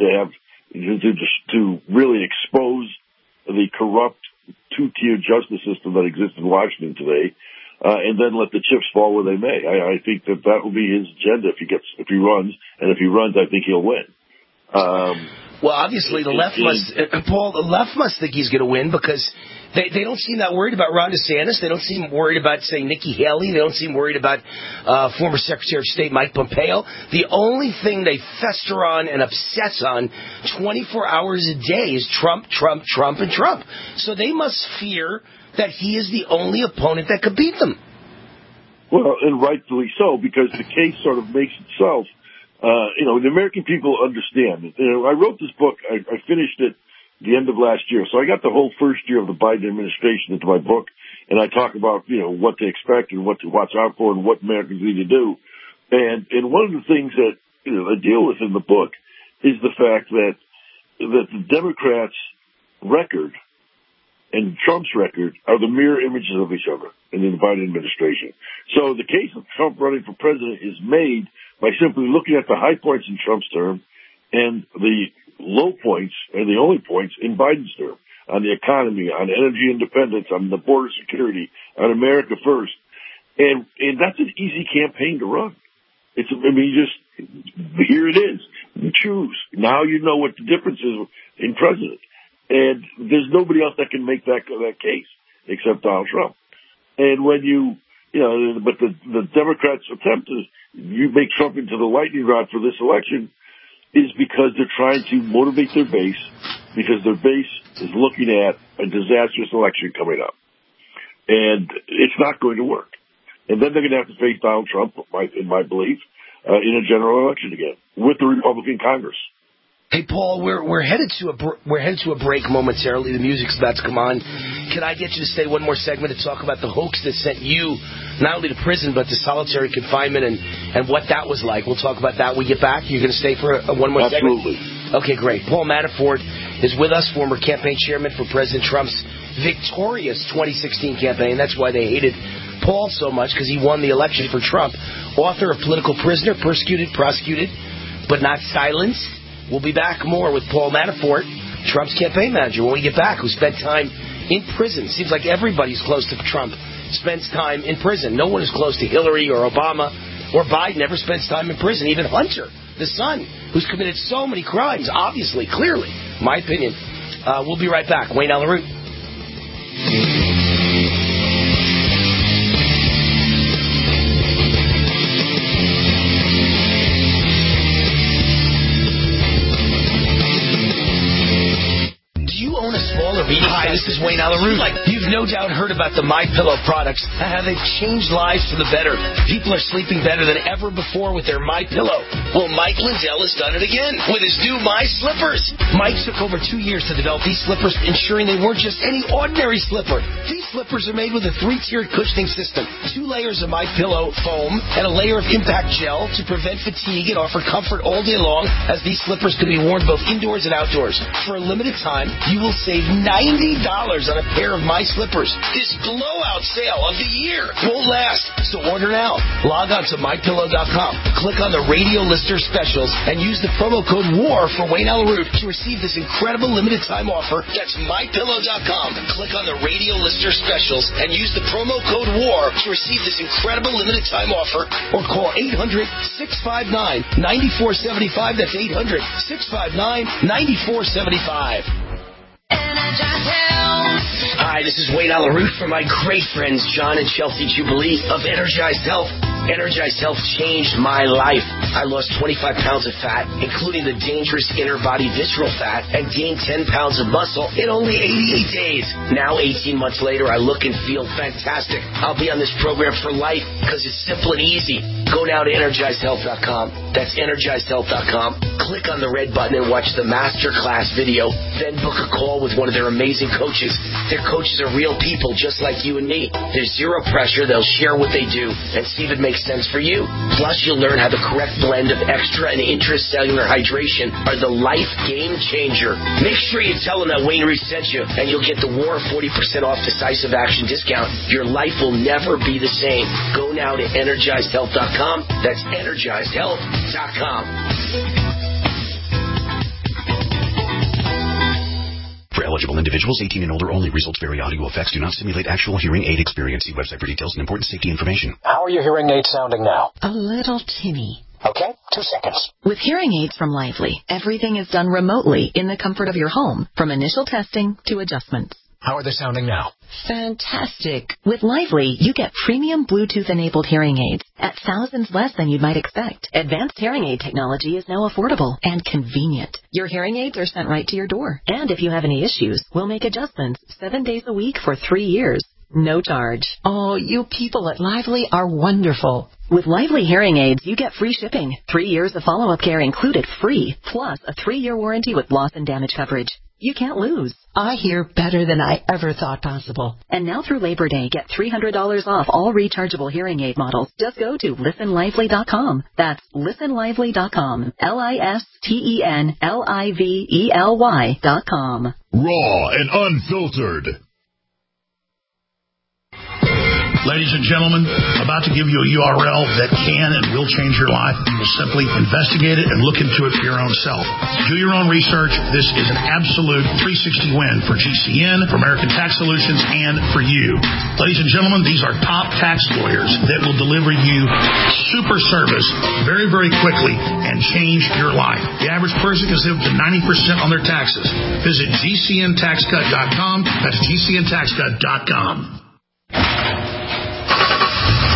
to really expose the corrupt two-tier justice system that exists in Washington today, and then let the chips fall where they may. I think that will be his agenda if he runs, and if he runs, I think he'll win. Well, obviously, the left must think he's going to win, because they don't seem that worried about Ron DeSantis. They don't seem worried about, say, Nikki Haley. They don't seem worried about former Secretary of State Mike Pompeo. The only thing they fester on and obsess on 24 hours a day is Trump, Trump, Trump, and Trump. So they must fear that he is the only opponent that could beat them. Well, and rightfully so, because the case sort of makes itself. The American people understand. I wrote this book. I finished it the end of last year. So I got the whole first year of the Biden administration into my book, and I talk about, what to expect and what to watch out for and what Americans need to do. And one of the things that, I deal with in the book is the fact that the Democrats' record and Trump's record are the mirror images of each other in the Biden administration. So the case of Trump running for president is made by simply looking at the high points in Trump's term and the low points, and the only points, in Biden's term, on the economy, on energy independence, on the border security, on America first. And that's an easy campaign to run. Here it is. You choose. Now you know what the difference is in president. And there's nobody else that can make that case except Donald Trump. And when you But the Democrats' attempt to make Trump into the lightning rod for this election is because they're trying to motivate their base, because their base is looking at a disastrous election coming up. And it's not going to work. And then they're going to have to face Donald Trump, in my belief, in a general election again with the Republican Congress. Hey, Paul, we're headed to a break momentarily. The music's about to come on. Can I get you to stay one more segment to talk about the hoax that sent you not only to prison but to solitary confinement and what that was like? We'll talk about that when we get back. You're going to stay for one more segment? Absolutely. Okay, great. Paul Manafort is with us, former campaign chairman for President Trump's victorious 2016 campaign. That's why they hated Paul so much, because he won the election for Trump. Author of Political Prisoner, Persecuted, Prosecuted, but Not Silenced. We'll be back more with Paul Manafort, Trump's campaign manager, when we get back, who spent time in prison. Seems like everybody's close to Trump spends time in prison. No one is close to Hillary or Obama or Biden ever spends time in prison. Even Hunter, the son, who's committed so many crimes, obviously, clearly, my opinion. We'll be right back. Wayne Allyn Root. Hi, this is Wayne Allyn Root. You've no doubt heard about the MyPillow products and how they've changed lives for the better. People are sleeping better than ever before with their MyPillow. Well, Mike Lindell has done it again with his new My Slippers. Mike took over 2 years to develop these slippers, ensuring they weren't just any ordinary slipper. These slippers are made with a 3-tiered cushioning system, 2 layers of MyPillow foam, and a layer of impact gel to prevent fatigue and offer comfort all day long, as these slippers can be worn both indoors and outdoors. For a limited time, you will save $90 on a pair of My Slippers. This blowout sale of the year won't last, so order now. Log on to MyPillow.com, click on the radio lister specials, and use the promo code WAR for Wayne Allyn Root to receive this incredible limited time offer. That's MyPillow.com. Click on the radio lister specials and use the promo code WAR to receive this incredible limited time offer, or call 800-659-9475. That's 800-659-9475. Hi, this is Wayne Allyn Root from my great friends John and Chelsea Jubilee of Energized Health. Energized Health changed my life. I lost 25 pounds of fat, including the dangerous inner body visceral fat, and gained 10 pounds of muscle in only 88 days. Now, 18 months later, I look and feel fantastic. I'll be on this program for life because it's simple and easy. Go now to EnergizedHealth.com. That's EnergizedHealth.com. Click on the red button and watch the masterclass video. Then book a call with one of their amazing coaches. Their coaches are real people just like you and me. There's zero pressure. They'll share what they do and see if it makes sense for you. Plus, you'll learn how the correct blend of extra and intracellular hydration are the life game changer. Make sure you tell them that Wayne Root sent you, and you'll get the WAR 40% off decisive action discount. Your life will never be the same. Go now to EnergizedHealth.com. That's EnergizedHealth.com. For eligible individuals, 18 and older only. Results vary. Audio effects do not simulate actual hearing aid experience. See website for details and important safety information. How are your hearing aids sounding now? A little tinny. Okay, 2 seconds. With hearing aids from Lively, everything is done remotely in the comfort of your home, from initial testing to adjustments. How are they sounding now? Fantastic. With Lively, you get premium Bluetooth-enabled hearing aids at thousands less than you might expect. Advanced hearing aid technology is now affordable and convenient. Your hearing aids are sent right to your door. And if you have any issues, we'll make adjustments 7 days a week for 3 years. No charge. Oh, you people at Lively are wonderful. With Lively hearing aids, you get free shipping, 3 years of follow-up care included free, plus a 3-year warranty with loss and damage coverage. You can't lose. I hear better than I ever thought possible. And now through Labor Day, get $300 off all rechargeable hearing aid models. Just go to listenlively.com. That's listenlively.com. listenlively.com. Raw and unfiltered. Ladies and gentlemen, about to give you a URL that can and will change your life. You will simply investigate it and look into it for your own self. Do your own research. This is an absolute 360 win for GCN, for American Tax Solutions, and for you. Ladies and gentlemen, these are top tax lawyers that will deliver you super service very, very quickly and change your life. The average person can save up to 90% on their taxes. Visit GCNTaxCut.com. That's GCNTaxCut.com.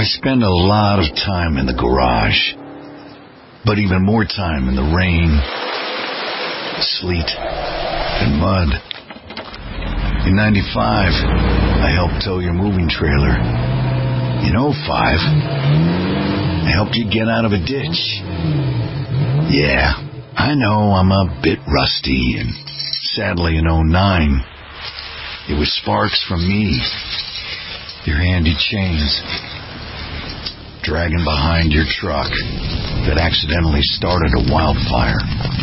I spend a lot of time in the garage, but even more time in the rain, sleet, and mud. In 95, I helped tow your moving trailer. In 05, I helped you get out of a ditch. Yeah, I know I'm a bit rusty, and sadly in 09, it was sparks from me, your handy chains, dragging behind your truck that accidentally started a wildfire.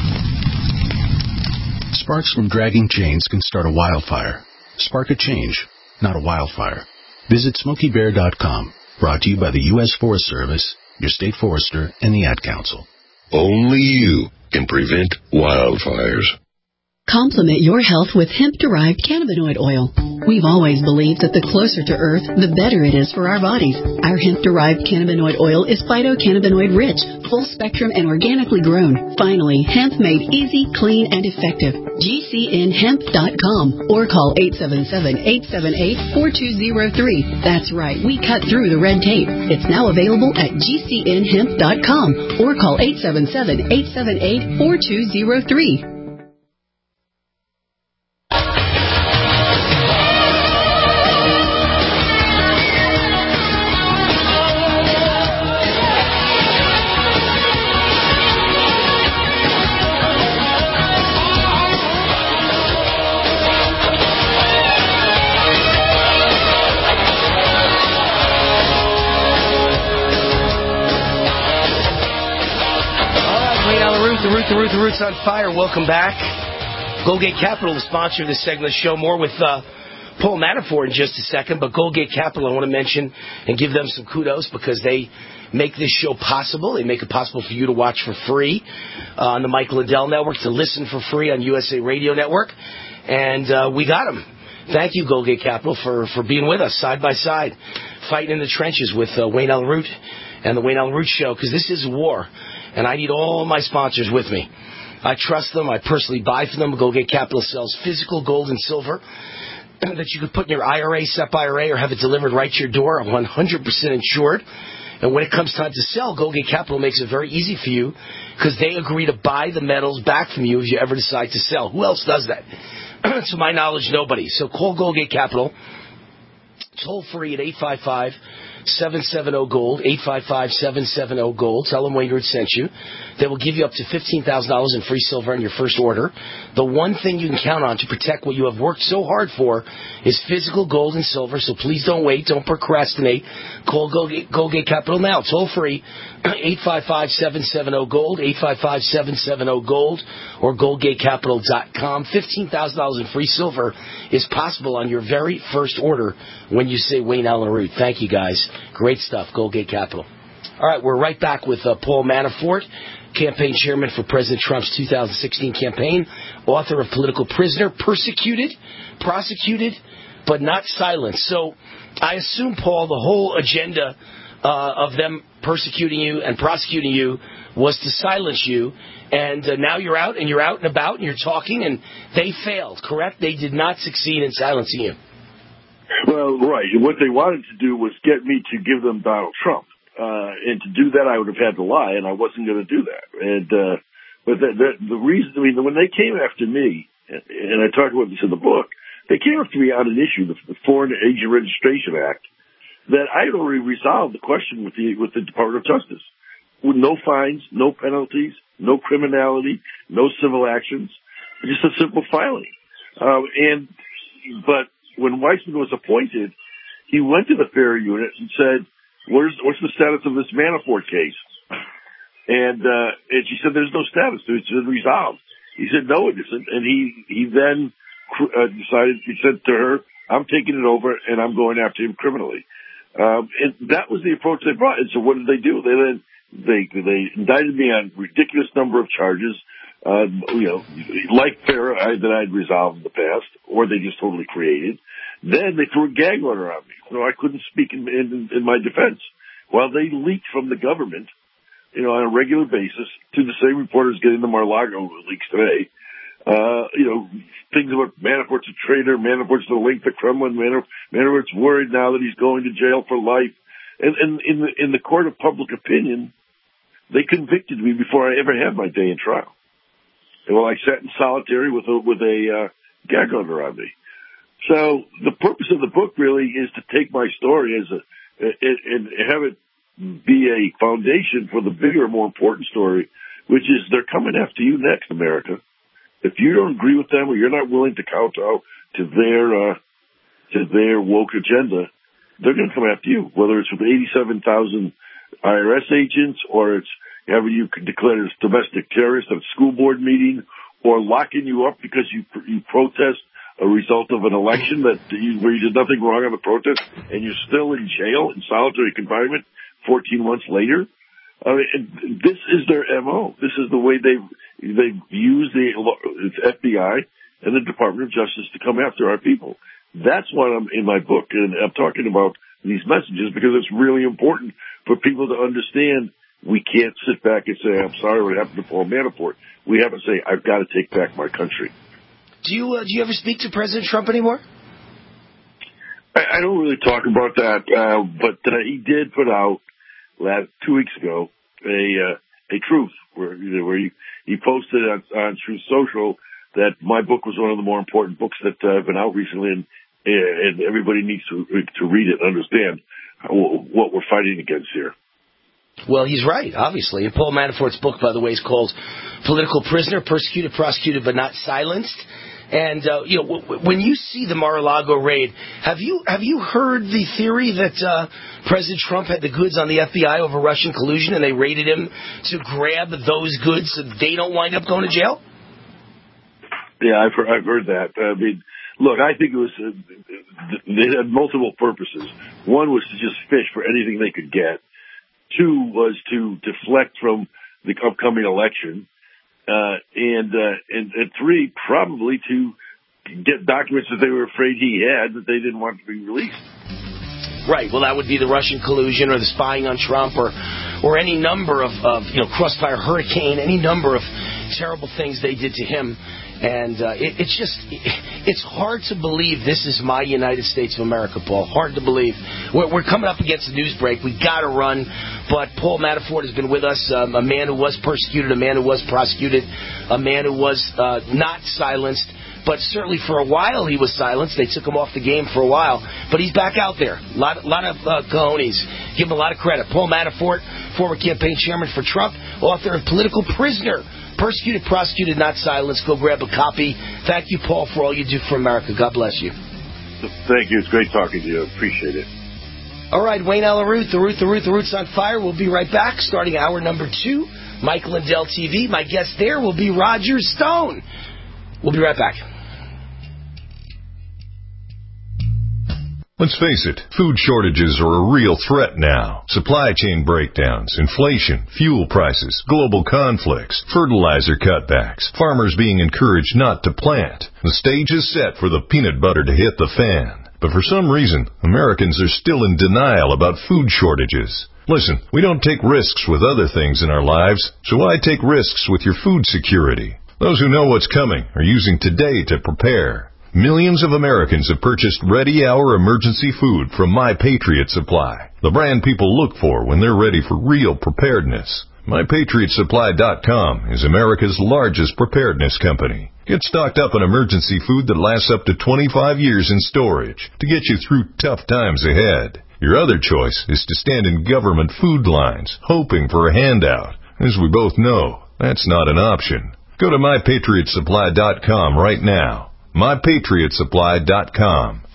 Sparks from dragging chains can start a wildfire. Spark a change, not a wildfire. Visit SmokeyBear.com. Brought to you by the U.S. Forest Service, your state forester, and the Ad Council. Only you can prevent wildfires. Complement your health with hemp-derived cannabinoid oil. We've always believed that the closer to Earth, the better it is for our bodies. Our hemp-derived cannabinoid oil is phytocannabinoid-rich, full-spectrum, and organically grown. Finally, hemp made easy, clean, and effective. GCNhemp.com or call 877-878-4203. That's right, we cut through the red tape. It's now available at GCNhemp.com or call 877-878-4203. The Roots on Fire. Welcome back. Goldgate Capital, the sponsor of this segment of the show. More with Paul Manafort in just a second. But Goldgate Capital, I want to mention and give them some kudos because they make this show possible. They make it possible for you to watch for free on the Mike Lindell Network, to listen for free on USA Radio Network. And we got them. Thank you, Goldgate Capital, for being with us side by side, fighting in the trenches with Wayne Allen Root and the Wayne Allen Root Show, because this is war. And I need all my sponsors with me. I trust them. I personally buy from them. Goldgate Capital sells physical gold and silver that you can put in your IRA, SEP IRA, or have it delivered right to your door. I'm 100% insured. And when it comes time to sell, Goldgate Capital makes it very easy for you because they agree to buy the metals back from you if you ever decide to sell. Who else does that? To my knowledge, nobody. So call Goldgate Capital. Toll free at 855-770-GOLD, 855-770-GOLD. Tell them Wayne Root sent you. They will give you up to $15,000 in free silver on your first order. The one thing you can count on to protect what you have worked so hard for is physical gold and silver, so please don't wait. Don't procrastinate. Call Goldgate Capital now. Toll free, 855-770-GOLD, 855-770-GOLD, or GoldgateCapital.com. $15,000 in free silver is possible on your very first order when you say Wayne Allen Root. Thank you, guys. Great stuff, Goldgate Capital. All right, we're right back with Paul Manafort, campaign chairman for President Trump's 2016 campaign, author of Political Prisoner, Persecuted, Prosecuted, but Not Silenced. So I assume, Paul, the whole agenda of them persecuting you and prosecuting you was to silence you, and now you're out and about and you're talking, and they failed, correct? They did not succeed in silencing you. Well, right. What they wanted to do was get me to give them Donald Trump. And to do that, I would have had to lie, and I wasn't going to do that. And but the reason, I mean, when they came after me, and I talked about this in the book, they came after me on an issue, the Foreign Agent Registration Act, that I had already resolved the question with the Department of Justice, with no fines, no penalties, no criminality, no civil actions, just a simple filing. But when Weissman was appointed, he went to the FARA unit and said, What's the status of this Manafort case? And she said, there's no status. It's been resolved. He said, no, it isn't. And he then decided, he said to her, I'm taking it over and I'm going after him criminally. And that was the approach they brought. And so what did they do? They indicted me on ridiculous number of charges, like FARA that I'd resolved in the past, or they just totally created. Then they threw a gag order on me, so I couldn't speak in my defense. While they leaked from the government, on a regular basis, to the same reporters getting the Mar-a-Lago leaks today, things about Manafort's a traitor, Manafort's the link to Kremlin, Manafort's worried now that he's going to jail for life. And in the court of public opinion, they convicted me before I ever had my day in trial. And I sat in solitary with a gag order on me. So the purpose of the book really is to take my story and have it be a foundation for the bigger, more important story, which is they're coming after you next, America. If you don't agree with them or you're not willing to kowtow to their woke agenda, they're going to come after you, whether it's with 87,000 IRS agents or it's having you declared as domestic terrorist at a school board meeting or locking you up because you protest a result of an election where you did nothing wrong on the protest and you're still in jail in solitary confinement 14 months later. And this is their MO. This is the way they've used the FBI and the Department of Justice to come after our people. That's why I'm in my book, and I'm talking about these messages because it's really important for people to understand. We can't sit back and say, I'm sorry what happened to Paul Manafort. We have to say, I've got to take back my country. Do you ever speak to President Trump anymore? I don't really talk about that, but he did put out 2 weeks ago a truth where he posted on Truth Social that my book was one of the more important books that have been out recently, and everybody needs to read it and understand what we're fighting against here. Well, he's right, obviously. And Paul Manafort's book, by the way, is called Political Prisoner, Persecuted, Prosecuted, but Not Silenced. And, when you see the Mar-a-Lago raid, have you heard the theory that President Trump had the goods on the FBI over Russian collusion and they raided him to grab those goods so they don't wind up going to jail? Yeah, I've heard that. I mean, look, I think it was they had multiple purposes. One was to just fish for anything they could get. Two was to deflect from the upcoming election. And three, probably to get documents that they were afraid he had that they didn't want to be released. Right. Well, that would be the Russian collusion or the spying on Trump or any number of Crossfire Hurricane, any number of terrible things they did to him. And it's hard to believe this is my United States of America, Paul. Hard to believe. We're coming up against a news break. We got to run. But Paul Manafort has been with us, a man who was persecuted, a man who was prosecuted, a man who was not silenced. But certainly for a while he was silenced. They took him off the game for a while. But he's back out there. A lot of cojones. Give him a lot of credit. Paul Manafort, former campaign chairman for Trump, author of Political Prisoner, Persecuted, Prosecuted, Not Silenced. Go grab a copy. Thank you, Paul, for all you do for America. God bless you. Thank you. It's great talking to you. I appreciate it. All right, Wayne Allyn Root, The Root's on fire. We'll be right back, starting hour number 2. Mike Lindell TV. My guest there will be Roger Stone. We'll be right back. Let's face it, food shortages are a real threat now. Supply chain breakdowns, inflation, fuel prices, global conflicts, fertilizer cutbacks, farmers being encouraged not to plant. The stage is set for the peanut butter to hit the fan. But for some reason, Americans are still in denial about food shortages. Listen, we don't take risks with other things in our lives, so why take risks with your food security? Those who know what's coming are using today to prepare. Millions of Americans have purchased ready-hour emergency food from My Patriot Supply, the brand people look for when they're ready for real preparedness. MyPatriotSupply.com is America's largest preparedness company. Get stocked up on emergency food that lasts up to 25 years in storage to get you through tough times ahead. Your other choice is to stand in government food lines, hoping for a handout. As we both know, that's not an option. Go to MyPatriotSupply.com right now. MyPatriotSupply.com.